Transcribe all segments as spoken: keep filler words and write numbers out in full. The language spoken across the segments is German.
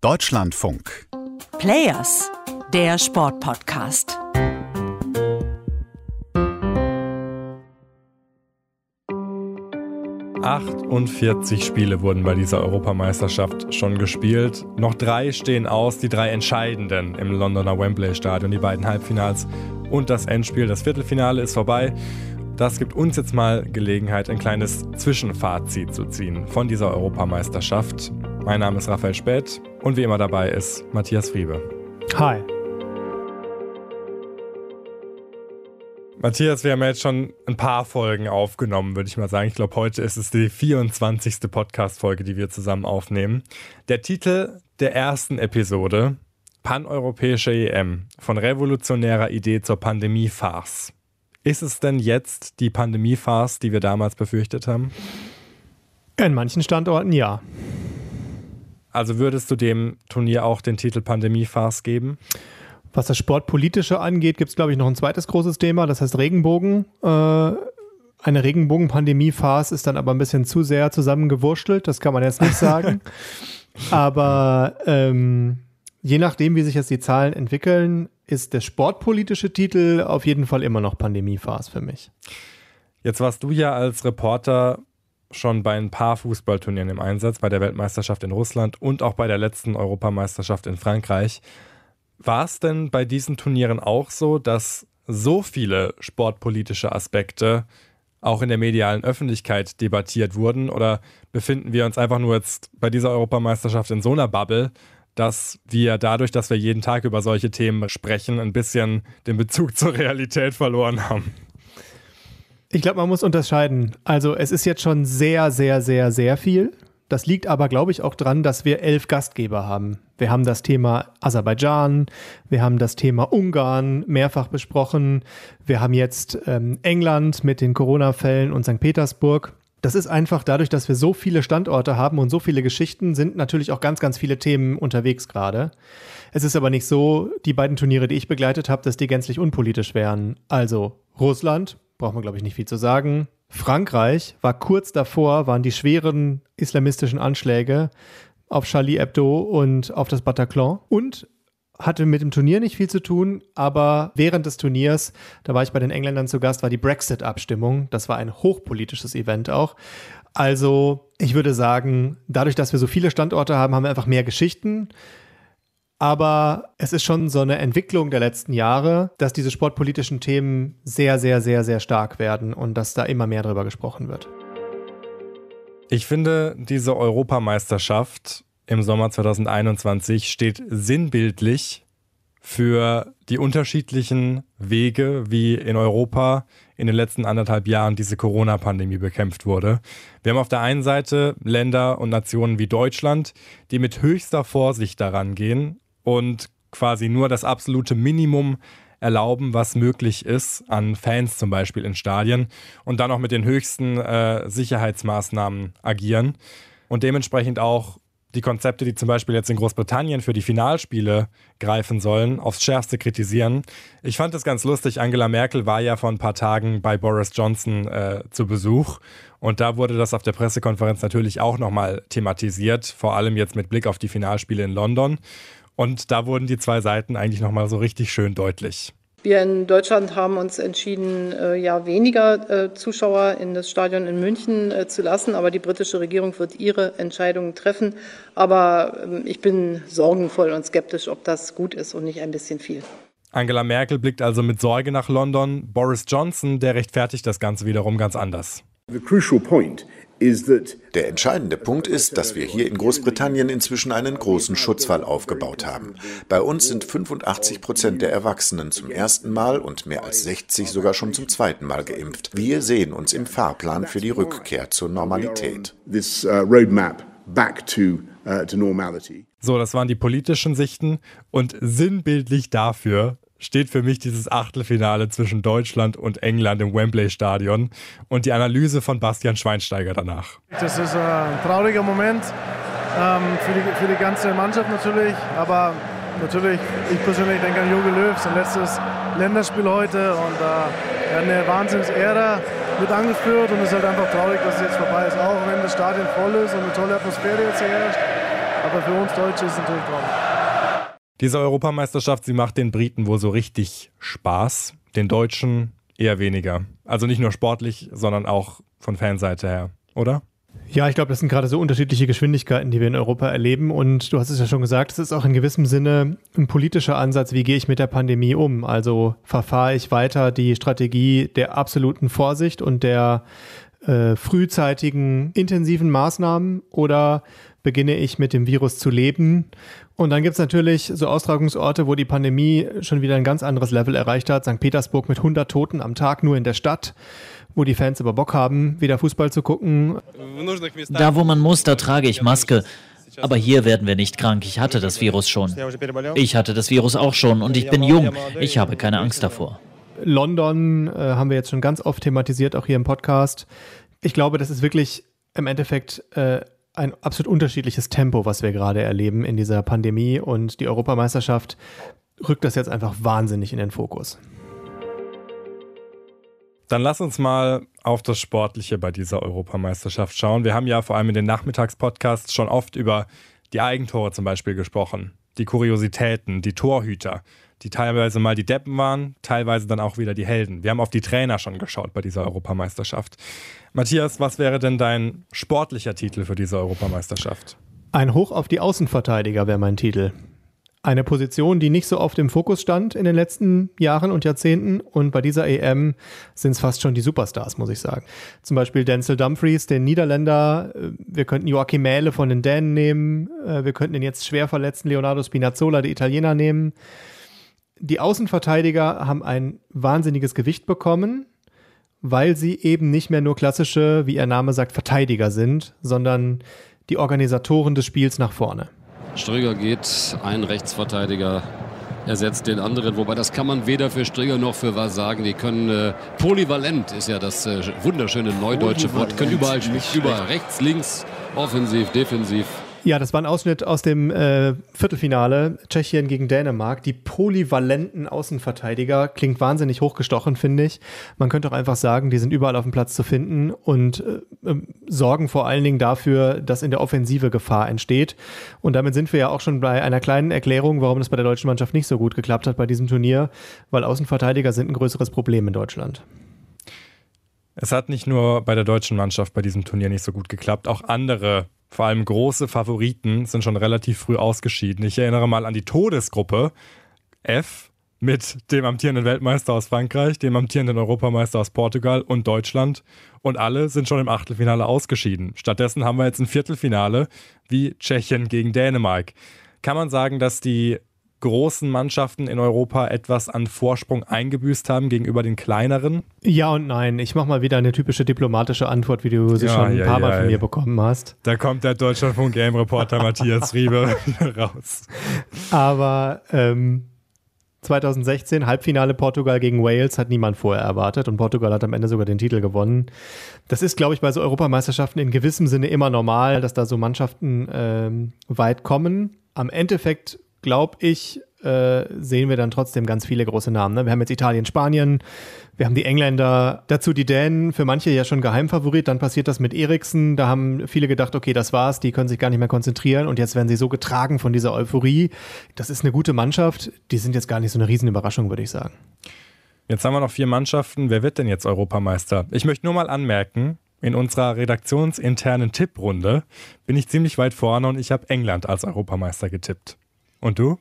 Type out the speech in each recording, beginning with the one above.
Deutschlandfunk. Players, der Sportpodcast. achtundvierzig Spiele wurden bei dieser Europameisterschaft schon gespielt. Noch drei stehen aus, die drei entscheidenden im Londoner Wembley-Stadion, die beiden Halbfinals und das Endspiel. Das Viertelfinale ist vorbei. Das gibt uns jetzt mal Gelegenheit, ein kleines Zwischenfazit zu ziehen von dieser Europameisterschaft. Mein Name ist Raphael Späth und wie immer dabei ist Matthias Friebe. Hi. Matthias, wir haben ja jetzt schon ein paar Folgen aufgenommen, würde ich mal sagen. Ich glaube, heute ist es die vierundzwanzigste Podcast-Folge, die wir zusammen aufnehmen. Der Titel der ersten Episode: Paneuropäische E M, von revolutionärer Idee zur Pandemie-Farce. Ist es denn jetzt die Pandemie-Farce, die wir damals befürchtet haben? In manchen Standorten ja. Also würdest du dem Turnier auch den Titel Pandemie-Farce geben? Was das Sportpolitische angeht, gibt es, glaube ich, noch ein zweites großes Thema, das heißt Regenbogen. Äh, eine Regenbogen-Pandemie-Farce ist dann aber ein bisschen zu sehr zusammengewurstelt, das kann man jetzt nicht sagen. Aber ähm, je nachdem, wie sich jetzt die Zahlen entwickeln, ist der sportpolitische Titel auf jeden Fall immer noch Pandemie-Farce für mich. Jetzt warst du ja als Reporter schon bei ein paar Fußballturnieren im Einsatz, bei der Weltmeisterschaft in Russland und auch bei der letzten Europameisterschaft in Frankreich. War es denn bei diesen Turnieren auch so, dass so viele sportpolitische Aspekte auch in der medialen Öffentlichkeit debattiert wurden? Oder befinden wir uns einfach nur jetzt bei dieser Europameisterschaft in so einer Bubble, dass wir dadurch, dass wir jeden Tag über solche Themen sprechen, ein bisschen den Bezug zur Realität verloren haben? Ich glaube, man muss unterscheiden. Also es ist jetzt schon sehr, sehr, sehr, sehr viel. Das liegt aber, glaube ich, auch dran, dass wir elf Gastgeber haben. Wir haben das Thema Aserbaidschan, wir haben das Thema Ungarn mehrfach besprochen, wir haben jetzt ähm, England mit den Corona-Fällen und Sankt Petersburg. Das ist einfach dadurch, dass wir so viele Standorte haben und so viele Geschichten, sind natürlich auch ganz, ganz viele Themen unterwegs gerade. Es ist aber nicht so, die beiden Turniere, die ich begleitet habe, dass die gänzlich unpolitisch wären. Also Russland, braucht man, glaube ich, nicht viel zu sagen. Frankreich war kurz davor, waren die schweren islamistischen Anschläge auf Charlie Hebdo und auf das Bataclan und hatte mit dem Turnier nicht viel zu tun, aber während des Turniers, da war ich bei den Engländern zu Gast, war die Brexit-Abstimmung. Das war ein hochpolitisches Event auch. Also ich würde sagen, dadurch, dass wir so viele Standorte haben, haben wir einfach mehr Geschichten. Aber es ist schon so eine Entwicklung der letzten Jahre, dass diese sportpolitischen Themen sehr, sehr, sehr, sehr stark werden und dass da immer mehr drüber gesprochen wird. Ich finde, diese Europameisterschaft im Sommer zwanzig einundzwanzig steht sinnbildlich für die unterschiedlichen Wege, wie in Europa in den letzten anderthalb Jahren diese Corona-Pandemie bekämpft wurde. Wir haben auf der einen Seite Länder und Nationen wie Deutschland, die mit höchster Vorsicht daran gehen und quasi nur das absolute Minimum erlauben, was möglich ist, an Fans zum Beispiel in Stadien und dann auch mit den höchsten äh, Sicherheitsmaßnahmen agieren und dementsprechend auch die Konzepte, die zum Beispiel jetzt in Großbritannien für die Finalspiele greifen sollen, aufs Schärfste kritisieren. Ich fand das ganz lustig. Angela Merkel war ja vor ein paar Tagen bei Boris Johnson äh, zu Besuch und da wurde das auf der Pressekonferenz natürlich auch nochmal thematisiert, vor allem jetzt mit Blick auf die Finalspiele in London. Und da wurden die zwei Seiten eigentlich nochmal so richtig schön deutlich. Wir in Deutschland haben uns entschieden, äh, ja weniger äh, Zuschauer in das Stadion in München äh, zu lassen, aber die britische Regierung wird ihre Entscheidungen treffen. Aber äh, ich bin sorgenvoll und skeptisch, ob das gut ist und nicht ein bisschen viel. Angela Merkel blickt also mit Sorge nach London. Boris Johnson, der rechtfertigt das Ganze wiederum ganz anders. The crucial point is that Der entscheidende Punkt ist, dass wir hier in Großbritannien inzwischen einen großen Schutzwall aufgebaut haben. Bei uns sind fünfundachtzig Prozent der Erwachsenen zum ersten Mal und mehr als sechzig sogar schon zum zweiten Mal geimpft. Wir sehen uns im Fahrplan für die Rückkehr zur Normalität. this uh, roadmap back to uh, to normality. So, das waren die politischen Sichten und sinnbildlich dafür steht für mich dieses Achtelfinale zwischen Deutschland und England im Wembley-Stadion und die Analyse von Bastian Schweinsteiger danach. Das ist ein trauriger Moment ähm, für, die, für die ganze Mannschaft natürlich, aber natürlich, ich persönlich denke an Jogi Löw, sein letztes Länderspiel heute und äh, er hat eine Wahnsinnsära mit angeführt und es ist halt einfach traurig, dass es jetzt vorbei ist, auch wenn das Stadion voll ist und eine tolle Atmosphäre jetzt herrscht. aber für uns Deutsche ist es natürlich traurig. Diese Europameisterschaft, sie macht den Briten wohl so richtig Spaß, den Deutschen eher weniger. Also nicht nur sportlich, sondern auch von Fanseite her, oder? Ja, ich glaube, das sind gerade so unterschiedliche Geschwindigkeiten, die wir in Europa erleben. Und du hast es ja schon gesagt, es ist auch in gewissem Sinne ein politischer Ansatz, wie gehe ich mit der Pandemie um? Also verfahre ich weiter die Strategie der absoluten Vorsicht und der äh, frühzeitigen, intensiven Maßnahmen oder beginne ich mit dem Virus zu leben? Und dann gibt es natürlich so Austragungsorte, wo die Pandemie schon wieder ein ganz anderes Level erreicht hat. Sankt Petersburg mit hundert Toten am Tag nur in der Stadt, wo die Fans aber Bock haben, wieder Fußball zu gucken. Da, wo man muss, da trage ich Maske. Aber hier werden wir nicht krank. Ich hatte das Virus schon. Ich hatte das Virus auch schon und ich bin jung. Ich habe keine Angst davor. London äh, haben wir jetzt schon ganz oft thematisiert, auch hier im Podcast. Ich glaube, das ist wirklich im Endeffekt äh, ein absolut unterschiedliches Tempo, was wir gerade erleben in dieser Pandemie. Und die Europameisterschaft rückt das jetzt einfach wahnsinnig in den Fokus. Dann lass uns mal auf das Sportliche bei dieser Europameisterschaft schauen. Wir haben ja vor allem in den Nachmittagspodcasts schon oft über die Eigentore zum Beispiel gesprochen, die Kuriositäten, die Torhüter, die teilweise mal die Deppen waren, teilweise dann auch wieder die Helden. Wir haben auf die Trainer schon geschaut bei dieser Europameisterschaft. Matthias, was wäre denn dein sportlicher Titel für diese Europameisterschaft? Ein Hoch auf die Außenverteidiger wäre mein Titel. Eine Position, die nicht so oft im Fokus stand in den letzten Jahren und Jahrzehnten. Und bei dieser E M sind es fast schon die Superstars, muss ich sagen. Zum Beispiel Denzel Dumfries, den Niederländer. Wir könnten Joachim Mähle von den Dänen nehmen. Wir könnten den jetzt schwer verletzten Leonardo Spinazzola, der Italiener, nehmen. Die Außenverteidiger haben ein wahnsinniges Gewicht bekommen, weil sie eben nicht mehr nur klassische, wie ihr Name sagt, Verteidiger sind, sondern die Organisatoren des Spiels nach vorne. Strigger geht, ein Rechtsverteidiger ersetzt den anderen, wobei das kann man weder für Strigger noch für was sagen. Die können äh, polyvalent, ist ja das äh, wunderschöne neudeutsche Wort, können überall spielen, überall rechts, links, offensiv, defensiv. Ja, das war ein Ausschnitt aus dem äh, Viertelfinale, Tschechien gegen Dänemark. Die polyvalenten Außenverteidiger, klingt wahnsinnig hochgestochen, finde ich. Man könnte auch einfach sagen, die sind überall auf dem Platz zu finden und äh, äh, sorgen vor allen Dingen dafür, dass in der Offensive Gefahr entsteht. Und damit sind wir ja auch schon bei einer kleinen Erklärung, warum das bei der deutschen Mannschaft nicht so gut geklappt hat bei diesem Turnier, weil Außenverteidiger sind ein größeres Problem in Deutschland. Es hat nicht nur bei der deutschen Mannschaft bei diesem Turnier nicht so gut geklappt, auch andere, vor allem große Favoriten, sind schon relativ früh ausgeschieden. Ich erinnere mal an die Todesgruppe F mit dem amtierenden Weltmeister aus Frankreich, dem amtierenden Europameister aus Portugal und Deutschland. Und alle sind schon im Achtelfinale ausgeschieden. Stattdessen haben wir jetzt ein Viertelfinale wie Tschechien gegen Dänemark. Kann man sagen, dass die großen Mannschaften in Europa etwas an Vorsprung eingebüßt haben gegenüber den kleineren? Ja und nein. Ich mache mal wieder eine typische diplomatische Antwort, wie du sie ja, schon ein ja, paar Mal ja, von mir ja. bekommen hast. Da kommt der Deutschlandfunk-Game-Reporter Matthias Riebe wieder raus. Aber ähm, zwanzig sechzehn, Halbfinale Portugal gegen Wales, hat niemand vorher erwartet und Portugal hat am Ende sogar den Titel gewonnen. Das ist, glaube ich, bei so Europameisterschaften in gewissem Sinne immer normal, dass da so Mannschaften ähm, weit kommen. Am Endeffekt glaube ich, äh, sehen wir dann trotzdem ganz viele große Namen. Ne? Wir haben jetzt Italien, Spanien, wir haben die Engländer, dazu die Dänen, für manche ja schon Geheimfavorit. Dann passiert das mit Eriksen, da haben viele gedacht, okay, das war's, die können sich gar nicht mehr konzentrieren und jetzt werden sie so getragen von dieser Euphorie. Das ist eine gute Mannschaft, die sind jetzt gar nicht so eine Riesenüberraschung, würde ich sagen. Jetzt haben wir noch vier Mannschaften. Wer wird denn jetzt Europameister? Ich möchte nur mal anmerken, in unserer redaktionsinternen Tipprunde bin ich ziemlich weit vorne und ich habe England als Europameister getippt. Und du?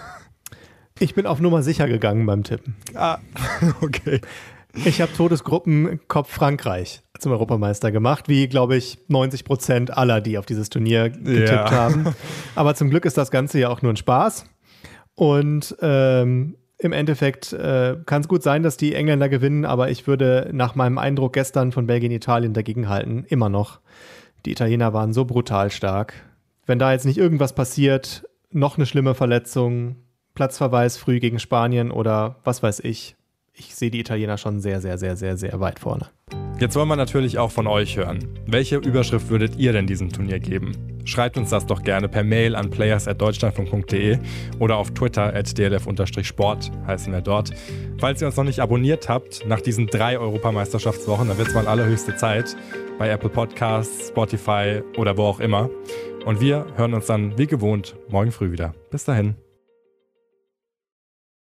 Ich bin auf Nummer sicher gegangen beim Tippen. Ah, okay. Ich habe Todesgruppenkopf Frankreich zum Europameister gemacht, wie, glaube ich, neunzig Prozent aller, die auf dieses Turnier getippt ja. haben. Aber zum Glück ist das Ganze ja auch nur ein Spaß. Und ähm, im Endeffekt äh, kann es gut sein, dass die Engländer gewinnen, aber ich würde nach meinem Eindruck gestern von Belgien, Italien dagegenhalten. Immer noch. Die Italiener waren so brutal stark. Wenn da jetzt nicht irgendwas passiert, noch eine schlimme Verletzung, Platzverweis früh gegen Spanien oder was weiß ich. Ich sehe die Italiener schon sehr, sehr, sehr, sehr, sehr weit vorne. Jetzt wollen wir natürlich auch von euch hören. Welche Überschrift würdet ihr denn diesem Turnier geben? Schreibt uns das doch gerne per Mail an players at deutschlandfunk punkt de oder auf Twitter at d l f Sport heißen wir dort. Falls ihr uns noch nicht abonniert habt, nach diesen drei Europameisterschaftswochen, dann wird es mal allerhöchste Zeit bei Apple Podcasts, Spotify oder wo auch immer. Und wir hören uns dann wie gewohnt morgen früh wieder. Bis dahin.